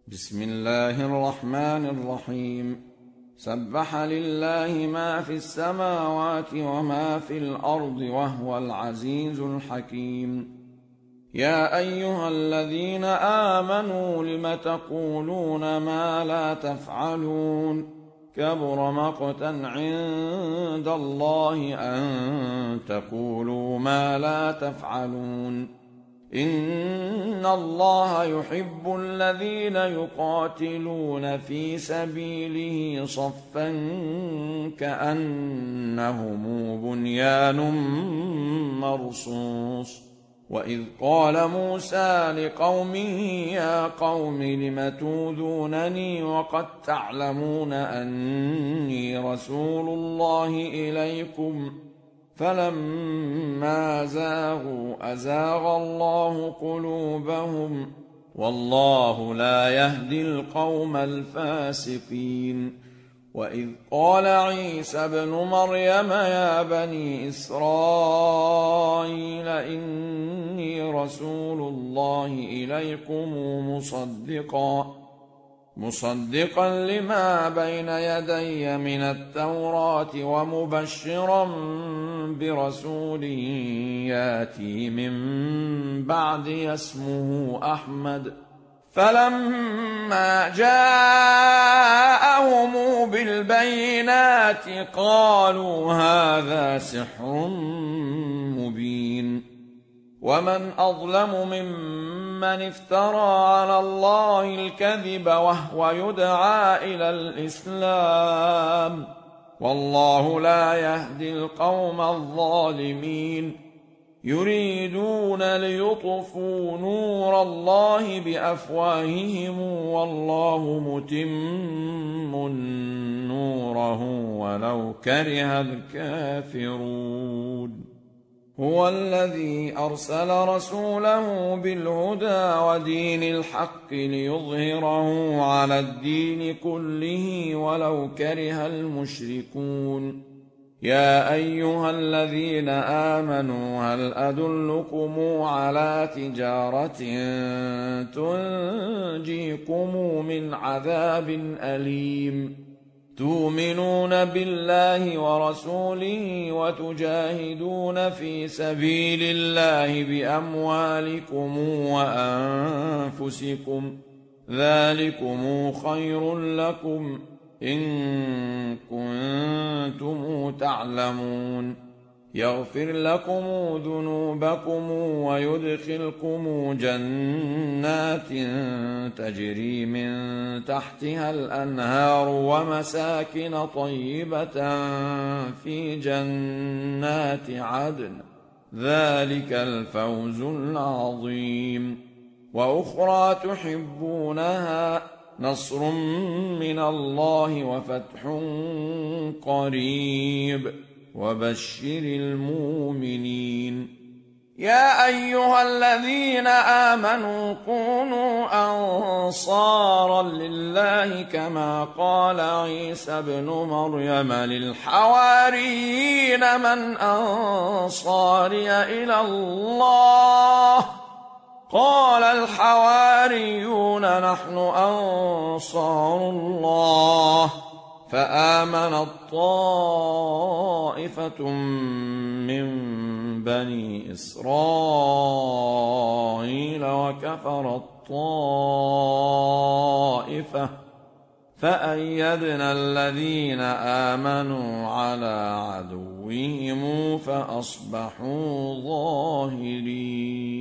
بسم الله الرحمن الرحيم. سبح لله ما في السماوات وما في الأرض وهو العزيز الحكيم. يا أيها الذين آمنوا لم تقولون ما لا تفعلون كبر مقتا عند الله أن تقولوا ما لا تفعلون. إن الله يحب الذين يقاتلون في سبيله صفا كأنهم بنيان مرصوص. وإذ قال موسى لقومه يا قوم لم توذونني وقد تعلمون أني رسول الله إليكم فلما زاغوا أزاغ الله قلوبهم والله لا يهدي القوم الفاسقين. وإذ قال عيسى ابن مريم يا بني إسرائيل إني رسول الله إليكم مصدقا لما بين يدي من التوراة ومبشرا برسول ياتي من بعدي اسمه أحمد. فلما جاءهم بالبينات قالوا هذا سحر مبين. ومن أظلم ممن افترى على الله الكذب وهو يدعى إلى الإسلام والله لا يهدي القوم الظالمين. يريدون ليطفوا نور الله بأفواههم والله متم نوره ولو كره الكافرون. هو الذي أرسل رسوله بالهدى ودين الحق ليظهره على الدين كله ولو كره المشركون. يا أيها الذين آمنوا هل أدلكم على تجارة تنجيكم من عذاب أليم تؤمنون بالله ورسوله وتجاهدون في سبيل الله بأموالكم وأنفسكم ذلكم خير لكم إن كنتم تعلمون. يغفر لكم ذنوبكم ويدخلكم جنات تجري من تحتها الأنهار ومساكن طيبة في جنات عدن ذلك الفوز العظيم. وأخرى تحبونها نصر من الله وفتح قريب وبشر المؤمنين. يا أيها الذين آمنوا كونوا أنصارا لله كما قال عيسى ابن مريم للحواريين من أنصاري إلى الله قال الحواريون نحن أنصار الله. فآمنت طائفة من بني إسرائيل وكفرت طائفة فأيدنا الذين آمنوا على عدوهم فأصبحوا ظاهرين.